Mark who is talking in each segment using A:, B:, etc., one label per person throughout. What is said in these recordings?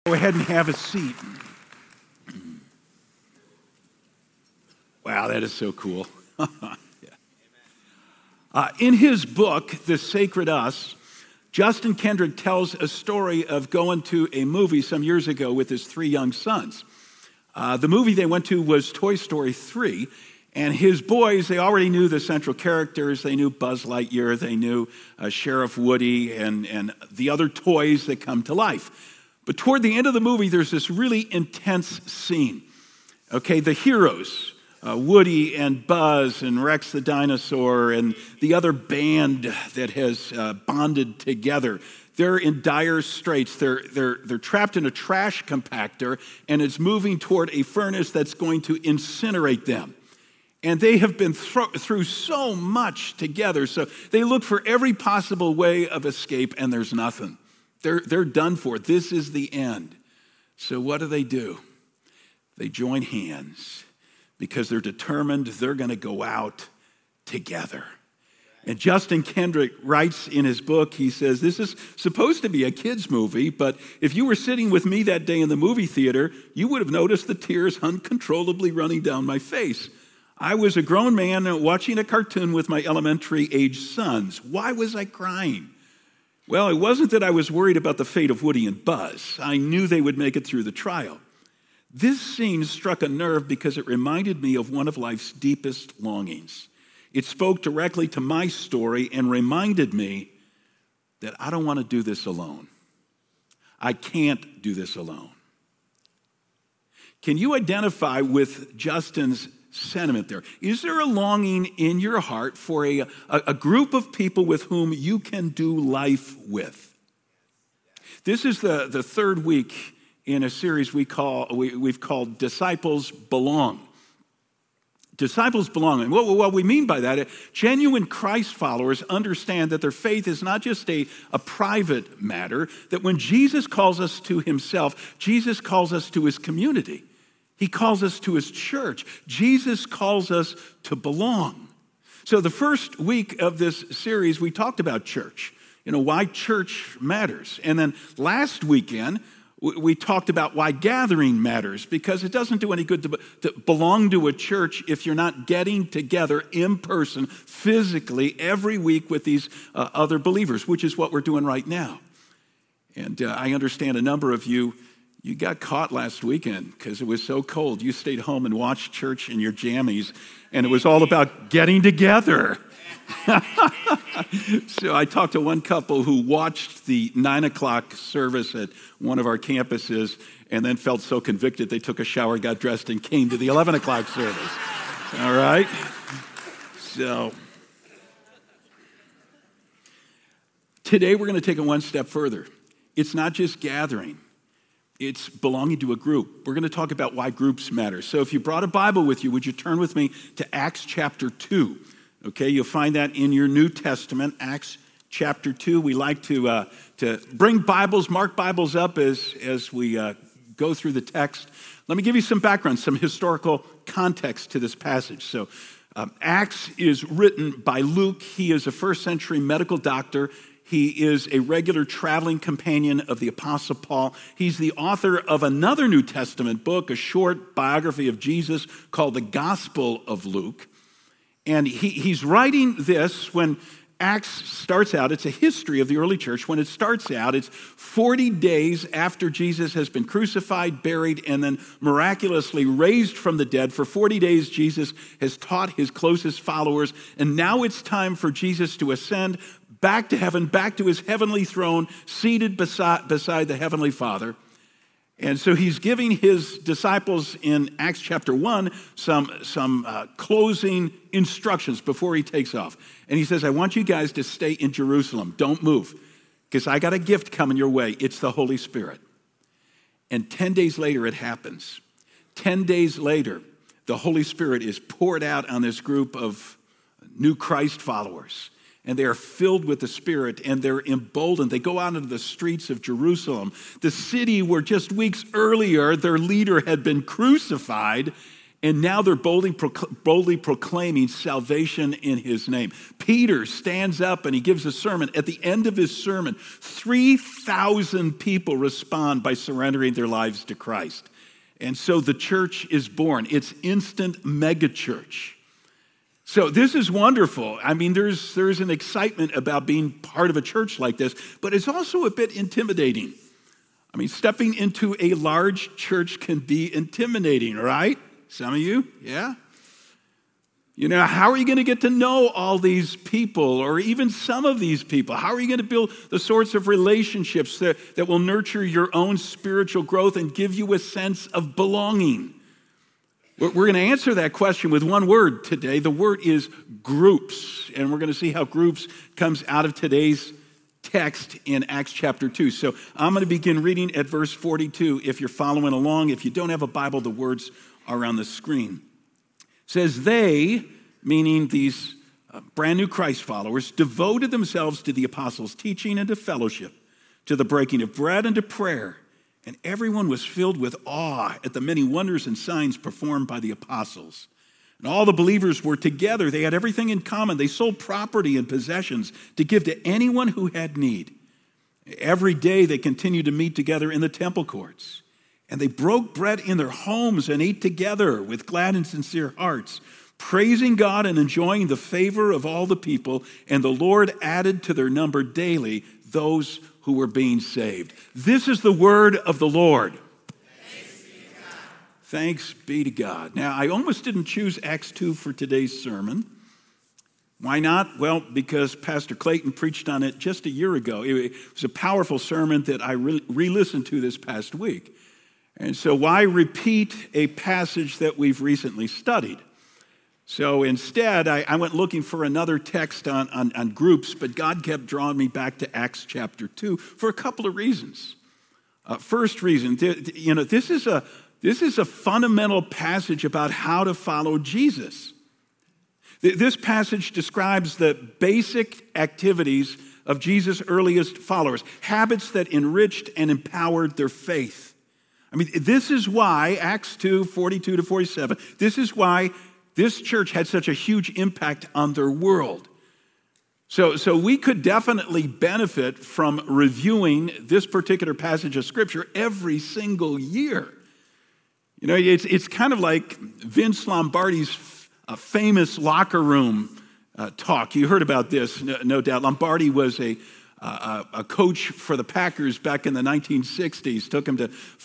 A: Go ahead and have a seat. Wow, that is so cool. In his book, The Sacred Us, Justin Kendrick tells a story of going to a movie some years ago with his three young sons. The movie they went to was Toy Story 3, and his boys, they already knew the central characters. They knew Buzz Lightyear, they knew Sheriff Woody, and the other toys that come to life. But toward the end of the movie, there's this really intense scene. Okay, the heroes, Woody and Buzz and Rex the dinosaur and the other band that has bonded together, they're in dire straits. They're trapped in a trash compactor, and it's moving toward a furnace that's going to incinerate them. And they have been through so much together, so they look for every possible way of escape, and there's nothing. They're done for. This is the end. So what do? They join hands because they're determined they're going to go out together. And Justin Kendrick writes in his book, he says, this is supposed to be a kid's movie, but if you were sitting with me that day in the movie theater, you would have noticed the tears uncontrollably running down my face. I was a grown man watching a cartoon with my elementary-age sons. Why was I crying? Well, it wasn't that I was worried about the fate of Woody and Buzz. I knew they would make it through the trial. This scene struck a nerve because it reminded me of one of life's deepest longings. It spoke directly to my story and reminded me that I don't want to do this alone. I can't do this alone. Can you identify with Justin's sentiment there? Is there a longing in your heart for a group of people with whom you can do life with? This is the third week in a series we've called Disciples Belong. Disciples belong. And what we mean by that, genuine Christ followers understand that their faith is not just a private matter, that when Jesus calls us to himself, Jesus calls us to his community. He calls us to his church. Jesus calls us to belong. So the first week of this series, we talked about church, why church matters. And then last weekend, we talked about why gathering matters, because it doesn't do any good to belong to a church if you're not getting together in person, physically, every week with these other believers, which is what we're doing right now. And I understand a number of you got caught last weekend because it was so cold. You stayed home and watched church in your jammies, and it was all about getting together. So I talked to one couple who watched the 9 o'clock service at one of our campuses and then felt so convicted they took a shower, got dressed, and came to the 11 o'clock service. All right? So today we're going to take it one step further. It's not just gathering. It's belonging to a group. We're going to talk about why groups matter. So if you brought a Bible with you, would you turn with me to Acts chapter 2? Okay, you'll find that in your New Testament, Acts chapter 2. We like to bring Bibles, mark Bibles up as we go through the text. Let me give you some background, some historical context to this passage. So Acts is written by Luke. He is a first century medical doctor. He is a regular traveling companion of the Apostle Paul. He's the author of another New Testament book, a short biography of Jesus called the Gospel of Luke. And he's writing this when Acts starts out. It's a history of the early church. When it starts out, it's 40 days after Jesus has been crucified, buried, and then miraculously raised from the dead. For 40 days, Jesus has taught his closest followers, and now it's time for Jesus to ascend back to heaven, back to his heavenly throne, seated beside the heavenly Father. And so he's giving his disciples in Acts chapter 1 some closing instructions before he takes off. And he says, I want you guys to stay in Jerusalem. Don't move, because I got a gift coming your way. It's the Holy Spirit. And 10 days later, it happens. 10 days later, the Holy Spirit is poured out on this group of new Christ followers. And they are filled with the Spirit, and they're emboldened. They go out into the streets of Jerusalem, the city where just weeks earlier their leader had been crucified, And now they're boldly proclaiming salvation in his name. Peter stands up and he gives a sermon. At the end of his sermon, 3,000 people respond by surrendering their lives to Christ. And so the church is born. It's instant megachurch. So this is wonderful. I mean, there's an excitement about being part of a church like this, but it's also a bit intimidating. I mean, stepping into a large church can be intimidating, right? Some of you, yeah? You know, how are you going to get to know all these people or even some of these people? How are you going to build the sorts of relationships that will nurture your own spiritual growth and give you a sense of belonging? We're going to answer that question with one word today. The word is groups, and we're going to see how groups comes out of today's text in Acts chapter 2. So I'm going to begin reading at verse 42 if you're following along. If you don't have a Bible, the words are on the screen. It says, they, meaning these brand new Christ followers, devoted themselves to the apostles' teaching and to fellowship, to the breaking of bread and to prayer. And everyone was filled with awe at the many wonders and signs performed by the apostles. And all the believers were together. They had everything in common. They sold property and possessions to give to anyone who had need. Every day they continued to meet together in the temple courts. And they broke bread in their homes and ate together with glad and sincere hearts, praising God and enjoying the favor of all the people. And the Lord added to their number daily those who were being saved. This is the word of the Lord. Thanks be to God. Now, I almost didn't choose Acts 2 for today's sermon. Why not? Well, because Pastor Clayton preached on it just a year ago. It was a powerful sermon that I re-listened to this past week. And so why repeat a passage that we've recently studied? So instead, I went looking for another text on groups, but God kept drawing me back to Acts chapter 2 for a couple of reasons. First reason, this is a fundamental passage about how to follow Jesus. This passage describes the basic activities of Jesus' earliest followers, habits that enriched and empowered their faith. I mean, this is why, Acts 2, 42 to 47, this is why this church had such a huge impact on their world. So we could definitely benefit from reviewing this particular passage of Scripture every single year. You know, it's kind of like Vince Lombardi's famous locker room talk. You heard about this, no doubt. Lombardi was a coach for the Packers back in the 1960s, took him to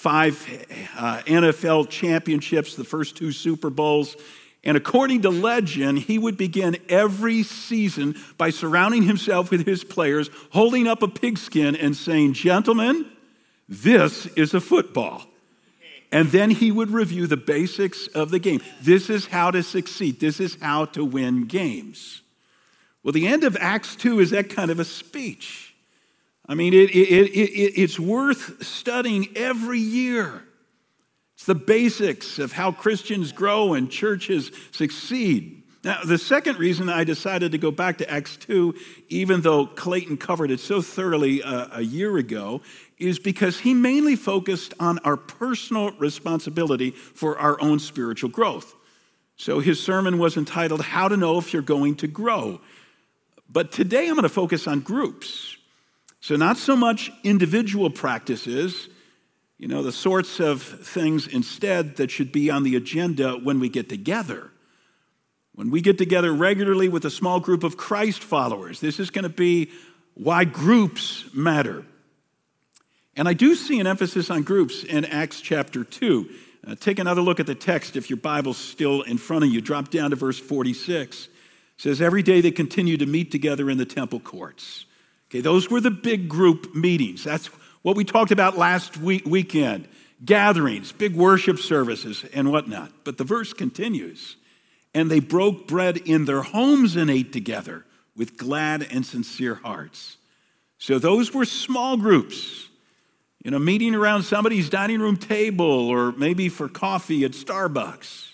A: 5 NFL championships, the first 2 Super Bowls. And according to legend, he would begin every season by surrounding himself with his players, holding up a pigskin and saying, "Gentlemen, this is a football." And then he would review the basics of the game. This is how to succeed. This is how to win games. Well, the end of Acts 2 is that kind of a speech. I mean, it's worth studying every year. It's the basics of how Christians grow and churches succeed. Now, the second reason I decided to go back to Acts 2, even though Clayton covered it so thoroughly a year ago, is because he mainly focused on our personal responsibility for our own spiritual growth. So his sermon was entitled, How to Know If You're Going to Grow. But today I'm going to focus on groups. So not so much individual practices, you know, the sorts of things instead that should be on the agenda when we get together. When we get together regularly with a small group of Christ followers, this is going to be why groups matter. And I do see an emphasis on groups in Acts chapter 2. Take another look at the text if your Bible's still in front of you. Drop down to verse 46. It says, every day they continued to meet together in the temple courts. Okay, those were the big group meetings. That's what we talked about last weekend. Gatherings, big worship services, and whatnot. But the verse continues. And they broke bread in their homes and ate together with glad and sincere hearts. So those were small groups, you know, meeting around somebody's dining room table or maybe for coffee at Starbucks.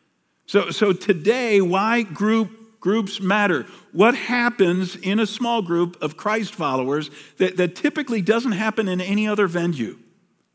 A: So today, why groups matter? What happens in a small group of Christ followers that typically doesn't happen in any other venue?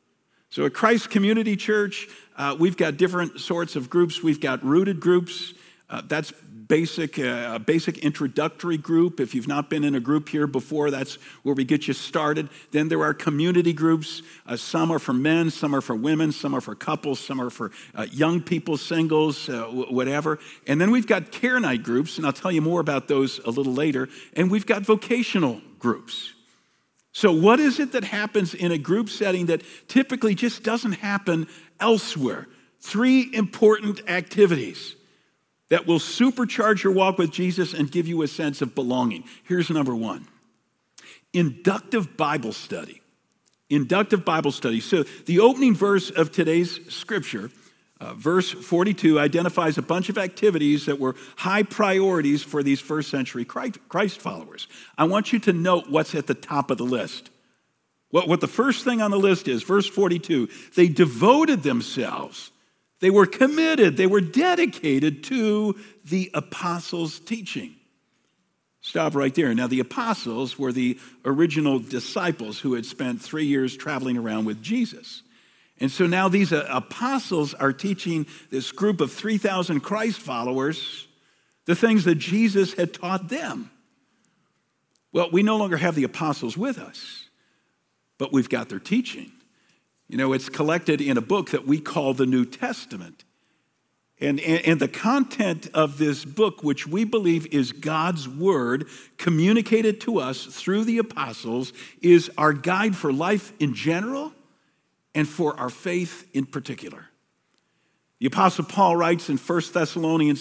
A: So at Christ Community Church, we've got different sorts of groups. We've got rooted groups. That's basic introductory group. If you've not been in a group here before, that's where we get you started. Then there are community groups. Some are for men, some are for women, some are for couples, some are for young people, singles, whatever. And then we've got care night groups, and I'll tell you more about those a little later. And we've got vocational groups. So what is it that happens in a group setting that typically just doesn't happen elsewhere? 3 important activities that will supercharge your walk with Jesus and give you a sense of belonging. Here's number 1. Inductive Bible study. Inductive Bible study. So the opening verse of today's scripture, verse 42, identifies a bunch of activities that were high priorities for these first century Christ followers. I want you to note what's at the top of the list. What the first thing on the list is, verse 42, they devoted themselves. They were committed, they were dedicated to the apostles' teaching. Stop right there. Now, the apostles were the original disciples who had spent 3 years traveling around with Jesus. And so now these apostles are teaching this group of 3,000 Christ followers the things that Jesus had taught them. Well, we no longer have the apostles with us, but we've got their teaching. You know, it's collected in a book that we call the New Testament. And the content of this book, which we believe is God's word communicated to us through the apostles, is our guide for life in general and for our faith in particular. The Apostle Paul writes in 1 Thessalonians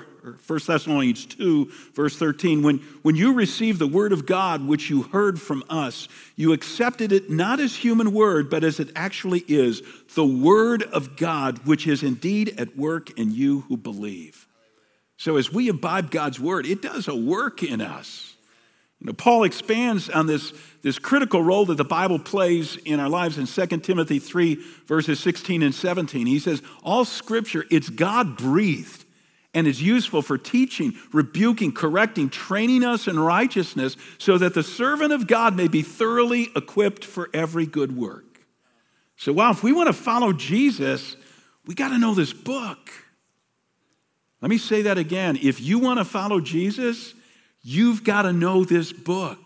A: 2, verse 13, when you received the word of God, which you heard from us, you accepted it not as human word, but as it actually is, the word of God, which is indeed at work in you who believe. So as we imbibe God's word, it does a work in us. You know, Paul expands on this critical role that the Bible plays in our lives in 2 Timothy 3, verses 16 and 17. He says, all scripture, it's God-breathed and is useful for teaching, rebuking, correcting, training us in righteousness so that the servant of God may be thoroughly equipped for every good work. So, wow, if we want to follow Jesus, we got to know this book. Let me say that again. If you want to follow Jesus, you've got to know this book.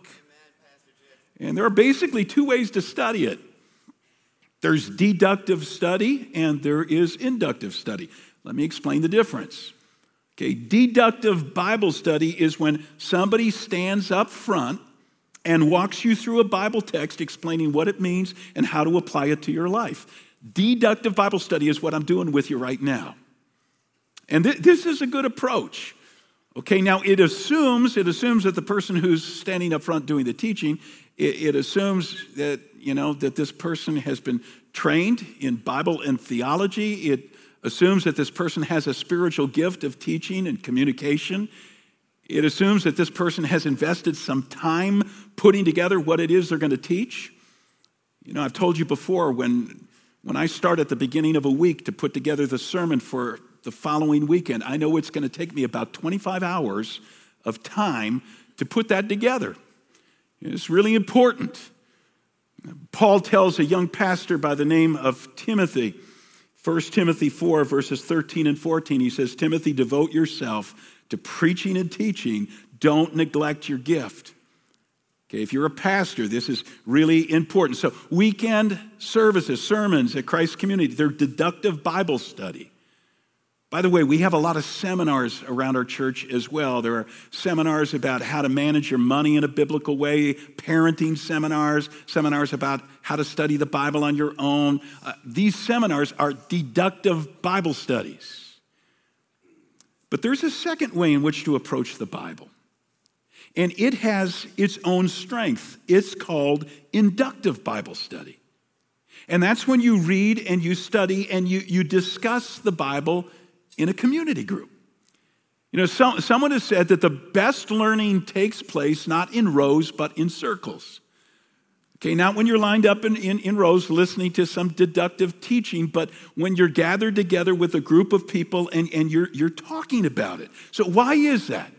A: And there are basically 2 ways to study it. There's deductive study and there is inductive study. Let me explain the difference. Okay, deductive Bible study is when somebody stands up front and walks you through a Bible text explaining what it means and how to apply it to your life. Deductive Bible study is what I'm doing with you right now. And this is a good approach. Okay, now it assumes that the person who's standing up front doing the teaching, it assumes that, you know, that this person has been trained in Bible and theology. It assumes that this person has a spiritual gift of teaching and communication. It assumes that this person has invested some time putting together what it is they're going to teach. You know, I've told you before, when I start at the beginning of a week to put together the sermon for the following weekend, I know it's going to take me about 25 hours of time to put that together. It's really important. Paul tells a young pastor by the name of Timothy, 1 Timothy 4, verses 13 and 14, he says, Timothy, devote yourself to preaching and teaching. Don't neglect your gift. Okay, if you're a pastor, this is really important. So weekend services, sermons at Christ Community, they're deductive Bible study. By the way, we have a lot of seminars around our church as well. There are seminars about how to manage your money in a biblical way, parenting seminars, seminars about how to study the Bible on your own. These seminars are deductive Bible studies. But there's a second way in which to approach the Bible. And it has its own strength. It's called inductive Bible study. And that's when you read and you study and you discuss the Bible in a community group. You know, someone has said that the best learning takes place not in rows, but in circles. Okay, not when you're lined up in rows listening to some deductive teaching, but when you're gathered together with a group of people and you're talking about it. So why is that?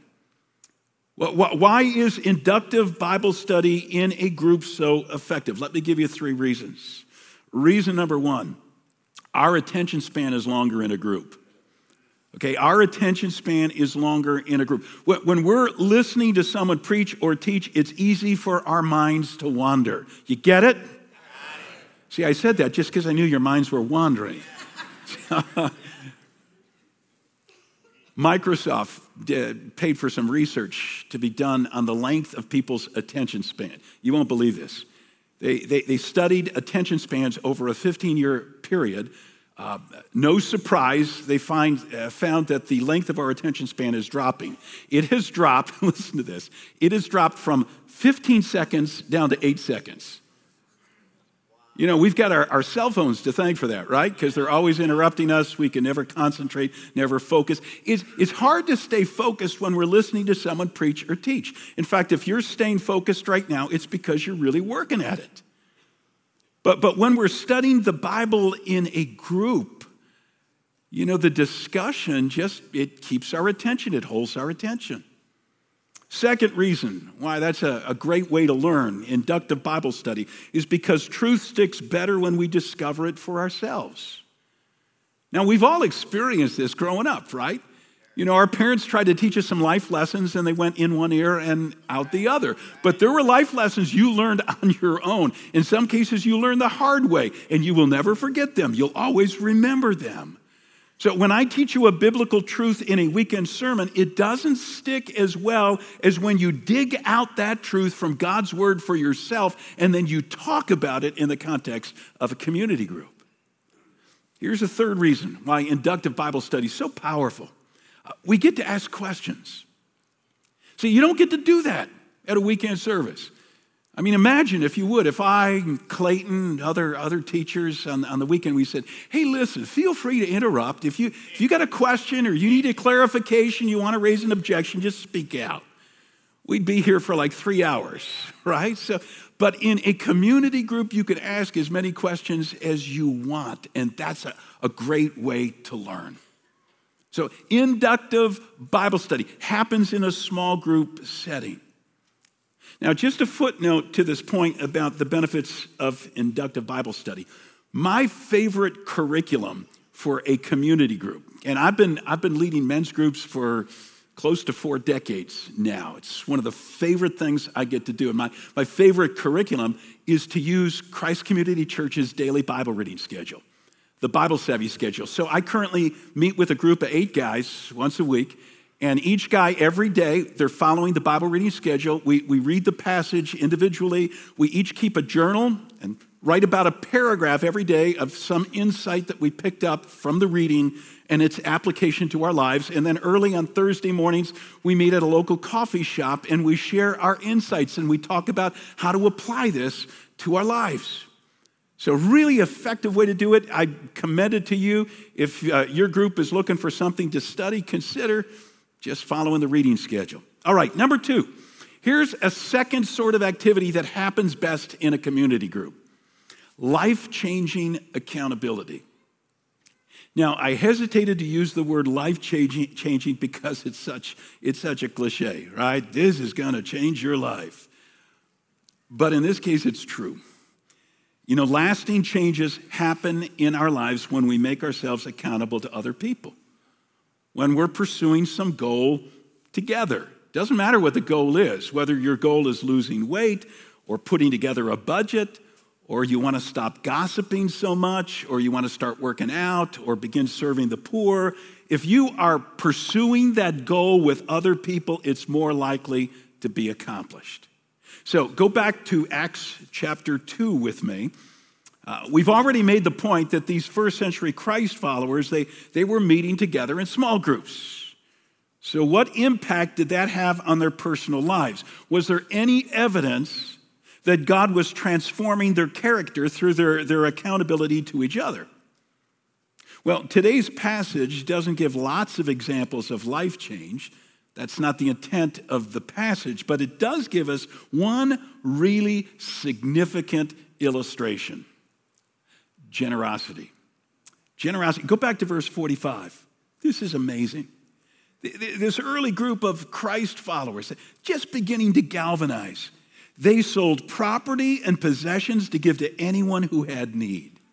A: Why is inductive Bible study in a group so effective? Let me give you 3 reasons. Reason number one, our attention span is longer in a group. Okay, our attention span is longer in a group. When we're listening to someone preach or teach, it's easy for our minds to wander. You get it? See, I said that just because I knew your minds were wandering. Microsoft paid for some research to be done on the length of people's attention span. You won't believe this. They studied attention spans over a 15-year period. No surprise, they found that the length of our attention span is dropping. It has dropped, listen to this, it has dropped from 15 seconds down to 8 seconds. You know, we've got our cell phones to thank for that, right? Because they're always interrupting us. We can never concentrate, never focus. It's hard to stay focused when we're listening to someone preach or teach. In fact, if you're staying focused right now, it's because you're really working at it. But when we're studying the Bible in a group, you know, the discussion it keeps our attention. It holds our attention. Second reason why that's a great way to learn inductive Bible study is because truth sticks better when we discover it for ourselves. Now, we've all experienced this growing up, right? You know, our parents tried to teach us some life lessons and they went in one ear and out the other. But there were life lessons you learned on your own. In some cases, you learned the hard way and you will never forget them. You'll always remember them. So when I teach you a biblical truth in a weekend sermon, it doesn't stick as well as when you dig out that truth from God's word for yourself and then you talk about it in the context of a community group. Here's a third reason why inductive Bible study is so powerful. We get to ask questions. See, you don't get to do that at a weekend service. I mean, imagine if you would, if I, Clayton, other teachers on the weekend, we said, hey, listen, feel free to interrupt. If you got a question or you need a clarification, you want to raise an objection, just speak out. We'd be here for like 3 hours, right? But in a community group, you could ask as many questions as you want, and that's a great way to learn. So inductive Bible study happens in a small group setting. Now, just a footnote to this point about the benefits of inductive Bible study. My favorite curriculum for a community group, and I've been leading men's groups for close to 4 decades now. It's one of the favorite things I get to do. And my favorite curriculum is to use Christ Community Church's daily Bible reading schedule, the Bible Savvy schedule. So I currently meet with a group of 8 guys once a week. And each guy, every day, they're following the Bible reading schedule. We read the passage individually. We each keep a journal and write about a paragraph every day of some insight that we picked up from the reading and its application to our lives. And then early on Thursday mornings, we meet at a local coffee shop and we share our insights and we talk about how to apply this to our lives. So really effective way to do it. I commend it to you. If your group is looking for something to study, consider just following the reading schedule. All right, number 2. Here's a second sort of activity that happens best in a community group. Life-changing accountability. Now, I hesitated to use the word life-changing because it's such a cliche, right? This is going to change your life. But in this case, it's true. You know, lasting changes happen in our lives when we make ourselves accountable to other people. When we're pursuing some goal together. Doesn't matter what the goal is, whether your goal is losing weight or putting together a budget, or you want to stop gossiping so much, or you want to start working out or begin serving the poor. If you are pursuing that goal with other people, it's more likely to be accomplished. So go back to Acts chapter 2 with me. We've already made the point that these first century Christ followers, they were meeting together in small groups. So what impact did that have on their personal lives? Was there any evidence that God was transforming their character through their accountability to each other? Well, today's passage doesn't give lots of examples of life change. That's not the intent of the passage, but it does give us one really significant illustration. Generosity. Generosity. Go back to verse 45. This is amazing. This early group of Christ followers, just beginning to galvanize, they sold property and possessions to give to anyone who had need.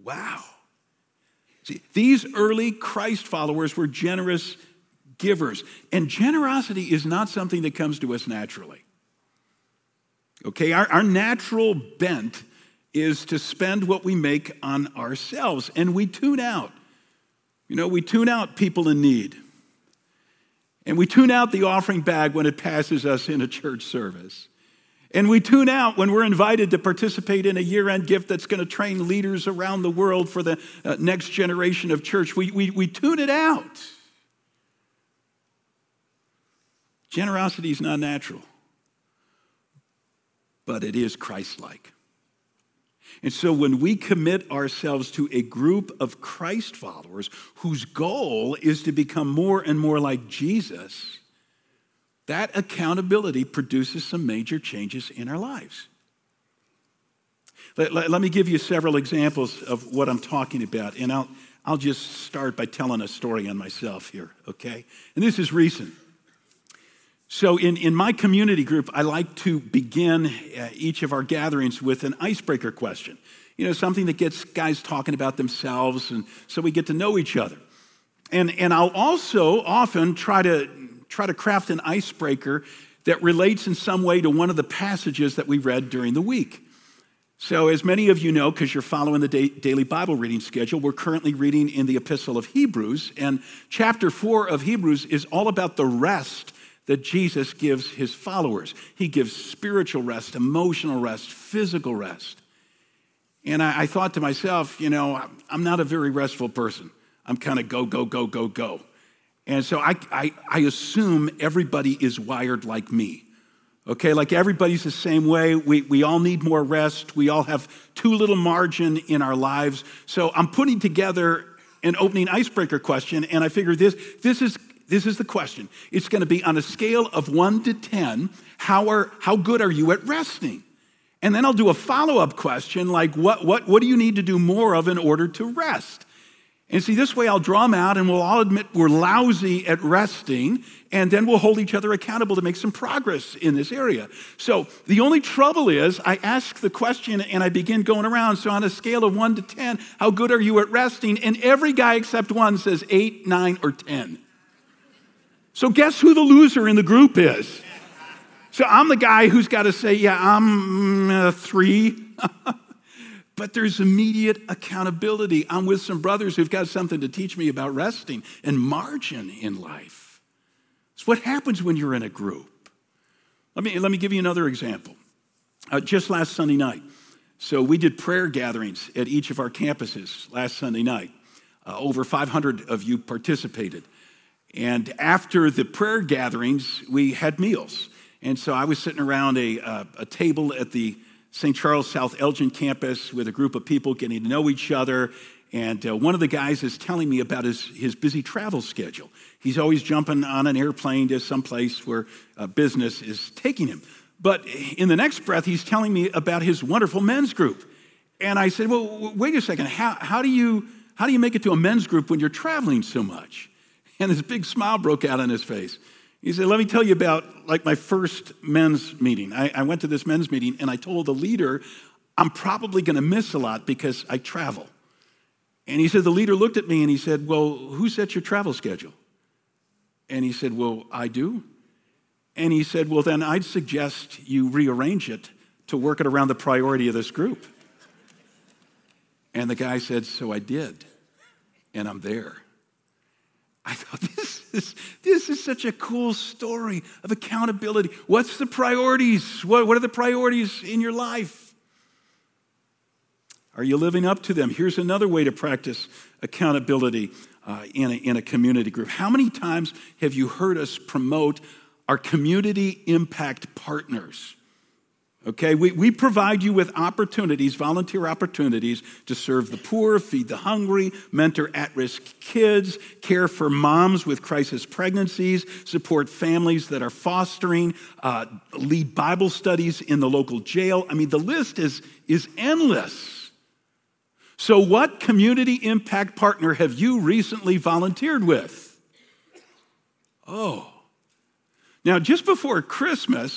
A: Wow. See, these early Christ followers were generous givers. And generosity is not something that comes to us naturally. Okay, our natural bent is to spend what we make on ourselves. And we tune out. We tune out people in need. And we tune out the offering bag when it passes us in a church service. And we tune out when we're invited to participate in a year-end gift that's going to train leaders around the world for the next generation of church. We tune it out. Generosity is not natural, but it is Christ-like. And so when we commit ourselves to a group of Christ followers whose goal is to become more and more like Jesus, that accountability produces some major changes in our lives. Let me give you several examples of what I'm talking about, and I'll just start by telling a story on myself here, okay? And this is recent. So in my community group, I like to begin each of our gatherings with an icebreaker question. Something that gets guys talking about themselves, and so we get to know each other. And I'll also often try to craft an icebreaker that relates in some way to one of the passages that we read during the week. So as many of you know, because you're following the daily Bible reading schedule, we're currently reading in the Epistle of Hebrews, and chapter 4 of Hebrews is all about the rest that Jesus gives his followers. He gives spiritual rest, emotional rest, physical rest. And I thought to myself, I'm not a very restful person. I'm kind of go, go, go, go, go. And so I assume everybody is wired like me. Okay, like everybody's the same way. We all need more rest. We all have too little margin in our lives. So I'm putting together an opening icebreaker question, and I figured this is the question. It's going to be on a scale of 1 to 10, how good are you at resting? And then I'll do a follow-up question like, what do you need to do more of in order to rest? And see, this way I'll draw them out and we'll all admit we're lousy at resting, and then we'll hold each other accountable to make some progress in this area. So the only trouble is I ask the question and I begin going around. So on a scale of 1 to 10, how good are you at resting? And every guy except one says 8, 9, or 10. So guess who the loser in the group is? So I'm the guy who's got to say, yeah, I'm 3. But there's immediate accountability. I'm with some brothers who've got something to teach me about resting and margin in life. It's what happens when you're in a group. Let me give you another example. Just last Sunday night. So we did prayer gatherings at each of our campuses last Sunday night. Over 500 of you participated. And after the prayer gatherings, we had meals. And so I was sitting around a table at the St. Charles South Elgin campus with a group of people getting to know each other. And one of the guys is telling me about his busy travel schedule. He's always jumping on an airplane to someplace where business is taking him. But in the next breath, he's telling me about his wonderful men's group. And I said, well, wait a second. How do you make it to a men's group when you're traveling so much? And this big smile broke out on his face. He said, let me tell you about my first men's meeting. I went to this men's meeting and I told the leader, I'm probably going to miss a lot because I travel. And he said, the leader looked at me and he said, well, who sets your travel schedule? And he said, well, I do. And he said, well, then I'd suggest you rearrange it to work it around the priority of this group. And the guy said, so I did. And I'm there. I thought, this is such a cool story of accountability. What's the priorities? What are the priorities in your life? Are you living up to them? Here's another way to practice accountability in a community group. How many times have you heard us promote our community impact partners? Okay, we provide you with opportunities, volunteer opportunities to serve the poor, feed the hungry, mentor at-risk kids, care for moms with crisis pregnancies, support families that are fostering, lead Bible studies in the local jail. I mean, the list is endless. So what community impact partner have you recently volunteered with? Oh. Now, just before Christmas,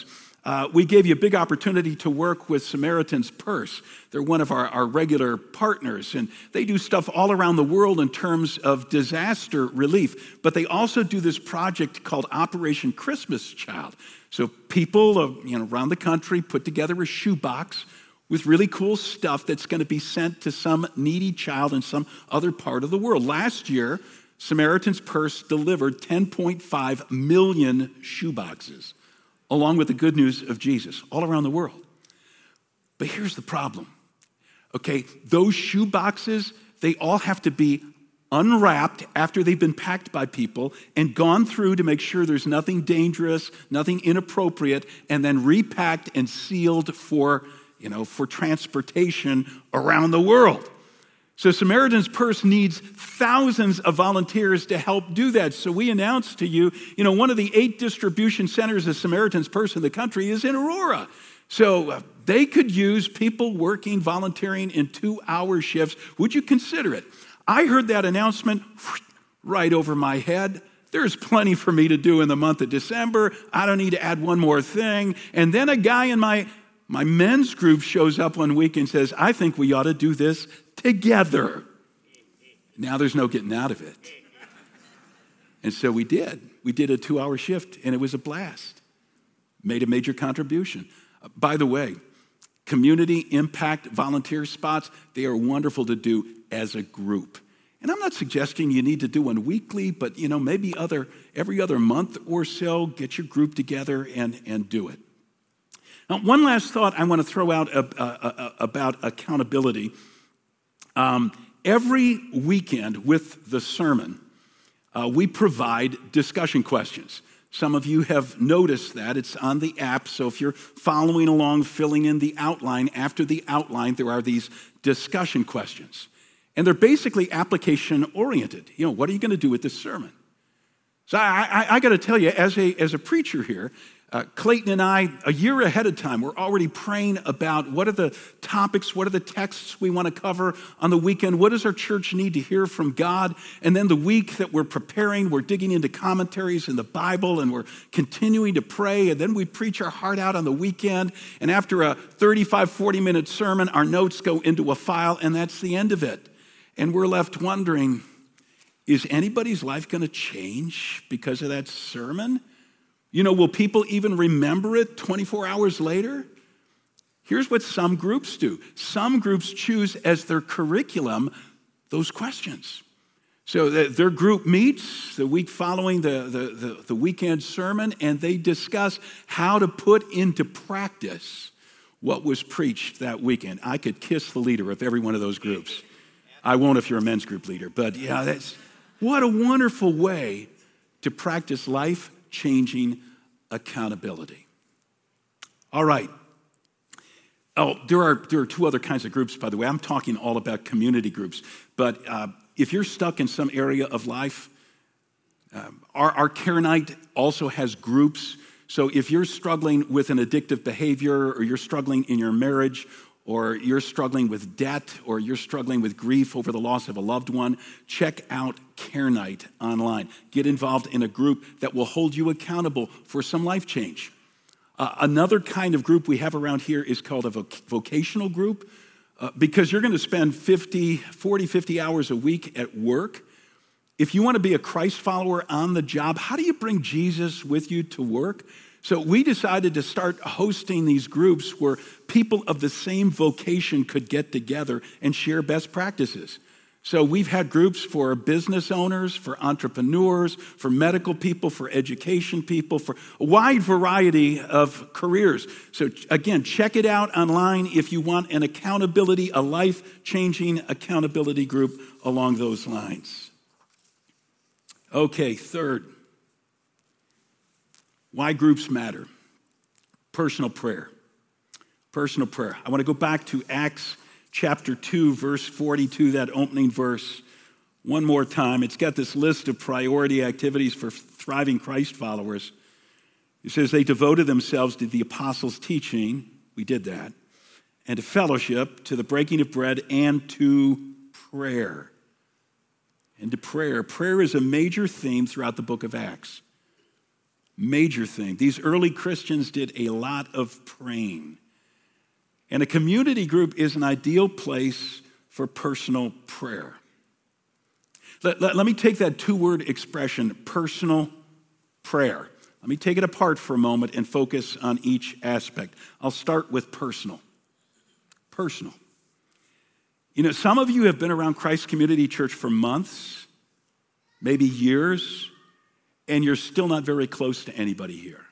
A: we gave you a big opportunity to work with Samaritan's Purse. They're one of our regular partners, and they do stuff all around the world in terms of disaster relief. But they also do this project called Operation Christmas Child. So people around the country put together a shoebox with really cool stuff that's going to be sent to some needy child in some other part of the world. Last year, Samaritan's Purse delivered 10.5 million shoeboxes, along with the good news of Jesus, all around the world. But here's the problem. Okay, those shoe boxes, they all have to be unwrapped after they've been packed by people and gone through to make sure there's nothing dangerous, nothing inappropriate, and then repacked and sealed for transportation around the world. So Samaritan's Purse needs thousands of volunteers to help do that. So we announced to you, one of the 8 distribution centers of Samaritan's Purse in the country is in Aurora. So they could use people working, volunteering in 2-hour shifts. Would you consider it? I heard that announcement right over my head. There's plenty for me to do in the month of December. I don't need to add one more thing. And then a guy in my men's group shows up one week and says, I think we ought to do this together. Now there's no getting out of it. And so we did. We did a 2-hour shift, and it was a blast. Made a major contribution. By the way, community impact volunteer spots, they are wonderful to do as a group. And I'm not suggesting you need to do one weekly, but maybe every other month or so, get your group together and do it. Now, one last thought I want to throw out about accountability. Every weekend with the sermon, we provide discussion questions. Some of you have noticed that. It's on the app, so if you're following along, filling in the outline, after the outline, there are these discussion questions. And they're basically application-oriented. What are you going to do with this sermon? So I got to tell you, as a preacher here, Clayton and I, a year ahead of time, we're already praying about what are the topics, what are the texts we want to cover on the weekend, what does our church need to hear from God, and then the week that we're preparing, we're digging into commentaries in the Bible, and we're continuing to pray, and then we preach our heart out on the weekend, and after a 35, 40-minute sermon, our notes go into a file, and that's the end of it. And we're left wondering, is anybody's life going to change because of that sermon? Will people even remember it 24 hours later? Here's what some groups do. Some groups choose as their curriculum those questions. So their group meets the week following the weekend sermon, and they discuss how to put into practice what was preached that weekend. I could kiss the leader of every one of those groups. I won't if you're a men's group leader, but what a wonderful way to practice life-changing accountability. All right. Oh, there are 2 other kinds of groups, by the way. I'm talking all about community groups. But if you're stuck in some area of life, our Care Night also has groups. So if you're struggling with an addictive behavior, or you're struggling in your marriage, or you're struggling with debt, or you're struggling with grief over the loss of a loved one, check out Care Night online. Get involved in a group that will hold you accountable for some life change. Another kind of group we have around here is called a vocational group, because you're going to spend 50 hours a week at work. If you want to be a Christ follower on the job, how do you bring Jesus with you to work? So we decided to start hosting these groups where people of the same vocation could get together and share best practices. So we've had groups for business owners, for entrepreneurs, for medical people, for education people, for a wide variety of careers. So again, check it out online if you want an accountability, a life-changing accountability group along those lines. Okay, third. Why groups matter. Personal prayer. Personal prayer. I want to go back to Acts chapter 2, verse 42, that opening verse, one more time. It's got this list of priority activities for thriving Christ followers. It says they devoted themselves to the apostles' teaching. We did that. And to fellowship, to the breaking of bread, and to prayer. And to prayer. Prayer is a major theme throughout the book of Acts. Major thing. These early Christians did a lot of praying. And a community group is an ideal place for personal prayer. Let me take that two-word expression, personal prayer. Let me take it apart for a moment and focus on each aspect. I'll start with personal. Personal. You know, some of you have been around Christ Community Church for months, maybe years, and you're still not very close to anybody here.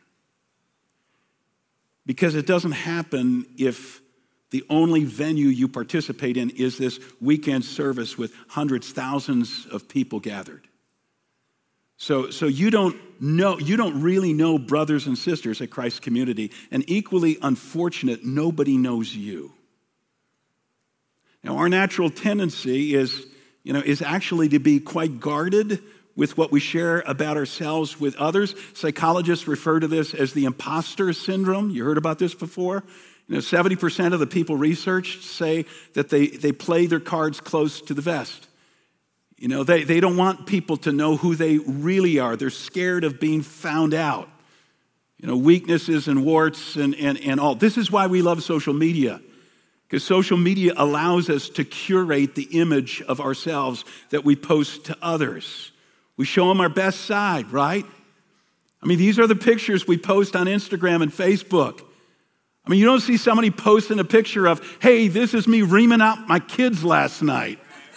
A: Because it doesn't happen if the only venue you participate in is this weekend service with hundreds, thousands of people gathered. So you don't really know brothers and sisters at Christ Community, and equally unfortunate, nobody knows you. Now, our natural tendency is actually to be quite guarded with what we share about ourselves with others. Psychologists refer to this as the imposter syndrome. You heard about this before? 70% of the people researched say that they play their cards close to the vest. They don't want people to know who they really are. They're scared of being found out. Weaknesses and warts and all. This is why we love social media. Because social media allows us to curate the image of ourselves that we post to others. We show them our best side, right? I mean, these are the pictures we post on Instagram and Facebook. I mean, you don't see somebody posting a picture of, hey, this is me reaming out my kids last night.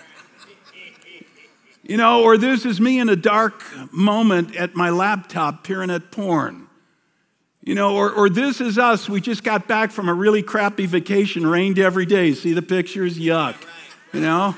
A: Or this is me in a dark moment at my laptop peering at porn. Or this is us. We just got back from a really crappy vacation, rained every day. See the pictures? Yuck. No,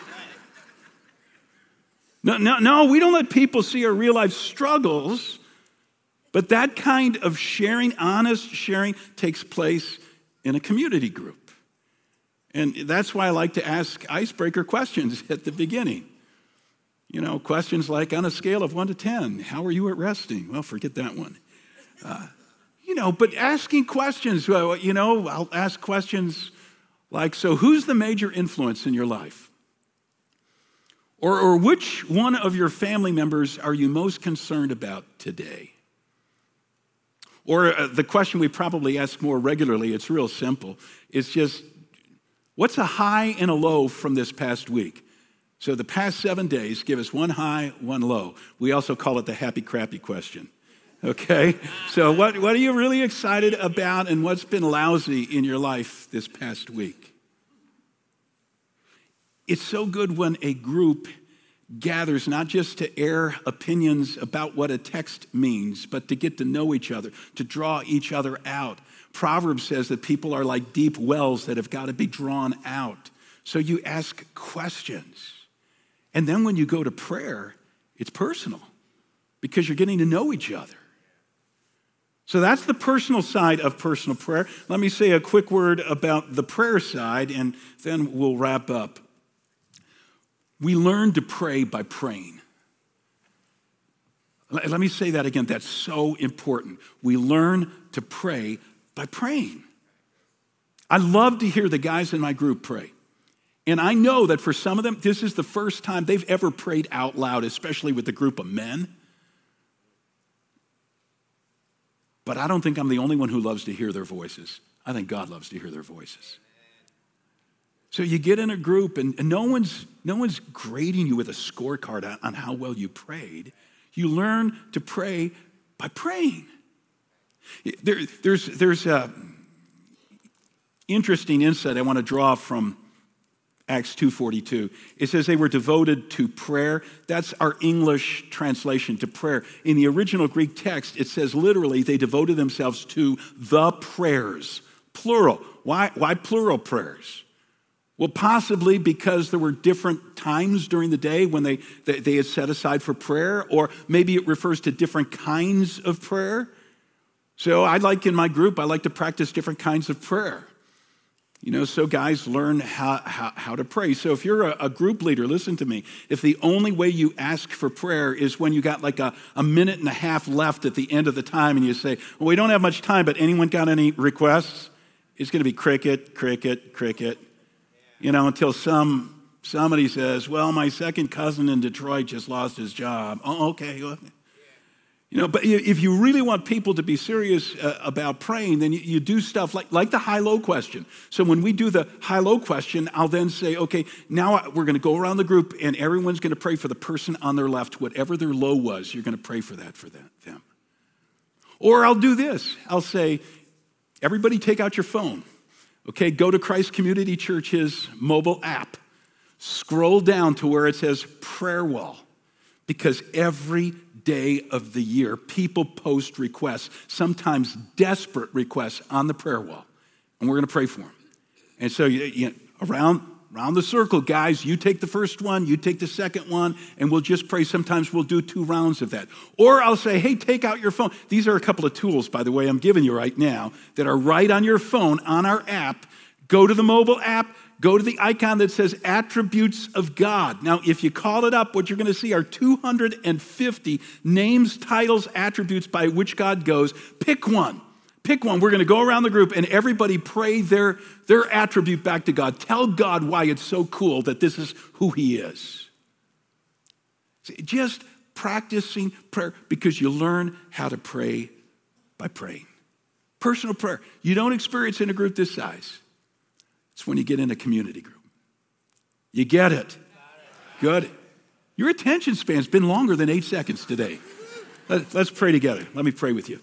A: we don't let people see our real life struggles. But that kind of sharing, honest sharing, takes place in a community group. And that's why I like to ask icebreaker questions at the beginning. Questions like, on a scale of 1 to 10, how are you at resting? Well, forget that one. But asking questions, I'll ask questions like, so who's the major influence in your life? Or which one of your family members are you most concerned about today? Or the question we probably ask more regularly, it's real simple. It's just, what's a high and a low from this past week? So the past 7 days, give us one high, one low. We also call it the happy crappy question. Okay? So what are you really excited about, and what's been lousy in your life this past week? It's so good when a group gathers not just to air opinions about what a text means, but to get to know each other, to draw each other out. Proverbs says that people are like deep wells that have got to be drawn out. So you ask questions. And then when you go to prayer, it's personal because you're getting to know each other. So that's the personal side of personal prayer. Let me say a quick word about the prayer side, and then we'll wrap up. We learn to pray by praying. Let me say that again. That's so important. We learn to pray by praying. I love to hear the guys in my group pray. And I know that for some of them, this is the first time they've ever prayed out loud, especially with a group of men. But I don't think I'm the only one who loves to hear their voices. I think God loves to hear their voices. So you get in a group, and no one's grading you with a scorecard on how well you prayed. You learn to pray by praying. There's a interesting insight I want to draw from Acts 2:42. It says they were devoted to prayer. That's our English translation to prayer. In the original Greek text, it says literally they devoted themselves to the prayers, plural. Why plural prayers? Well, possibly because there were different times during the day when they had set aside for prayer, or maybe it refers to different kinds of prayer. So in my group, I like to practice different kinds of prayer. So guys learn how to pray. So if you're a group leader, listen to me. If the only way you ask for prayer is when you got like a minute and a half left at the end of the time and you say, well, we don't have much time, but anyone got any requests? It's going to be cricket, cricket, cricket. Until somebody says, well, my second cousin in Detroit just lost his job. Oh, okay. But if you really want people to be serious about praying, then you do stuff like the high-low question. So when we do the high-low question, I'll then say, okay, now we're going to go around the group and everyone's going to pray for the person on their left. Whatever their low was, you're going to pray for that for them. Or I'll do this. I'll say, everybody take out your phone. Okay, go to Christ Community Church's mobile app. Scroll down to where it says prayer wall. Because every day of the year, people post requests, sometimes desperate requests on the prayer wall. And we're going to pray for them. And so around the circle, guys, you take the first one, you take the second one, and we'll just pray. Sometimes we'll do 2 rounds of that. Or I'll say, hey, take out your phone. These are a couple of tools, by the way, I'm giving you right now that are right on your phone, on our app. Go to the mobile app. Go to the icon that says Attributes of God. Now, if you call it up, what you're going to see are 250 names, titles, attributes by which God goes. Pick one. Pick one. We're going to go around the group and everybody pray their attribute back to God. Tell God why it's so cool that this is who he is. See, just practicing prayer because you learn how to pray by praying. Personal prayer. You don't experience in a group this size. It's when you get in a community group. You get it? Good. Your attention span's been longer than 8 seconds today. Let's pray together. Let me pray with you.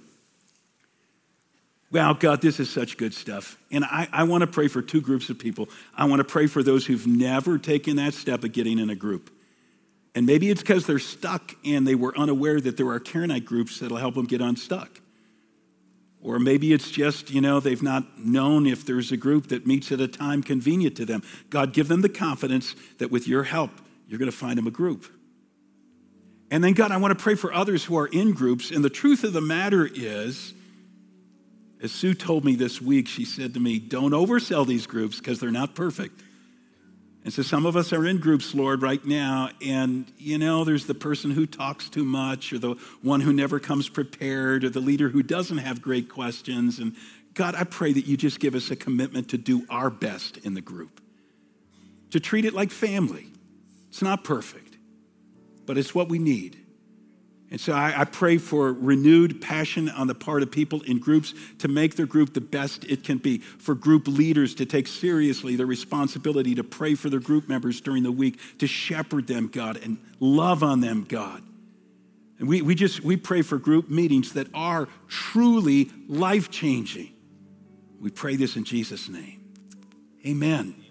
A: Well, God, this is such good stuff. And I want to pray for 2 groups of people. I want to pray for those who've never taken that step of getting in a group. And maybe it's because they're stuck and they were unaware that there are care night groups that'll help them get unstuck. Or maybe it's just, they've not known if there's a group that meets at a time convenient to them. God, give them the confidence that with your help, you're going to find them a group. And then, God, I want to pray for others who are in groups. And the truth of the matter is, as Sue told me this week, she said to me, don't oversell these groups because they're not perfect. And so some of us are in groups, Lord, right now, and, there's the person who talks too much or the one who never comes prepared or the leader who doesn't have great questions. And God, I pray that you just give us a commitment to do our best in the group, to treat it like family. It's not perfect, but it's what we need. And so I pray for renewed passion on the part of people in groups to make their group the best it can be, for group leaders to take seriously their responsibility to pray for their group members during the week, to shepherd them, God, and love on them, God. And we pray for group meetings that are truly life-changing. We pray this in Jesus' name. Amen.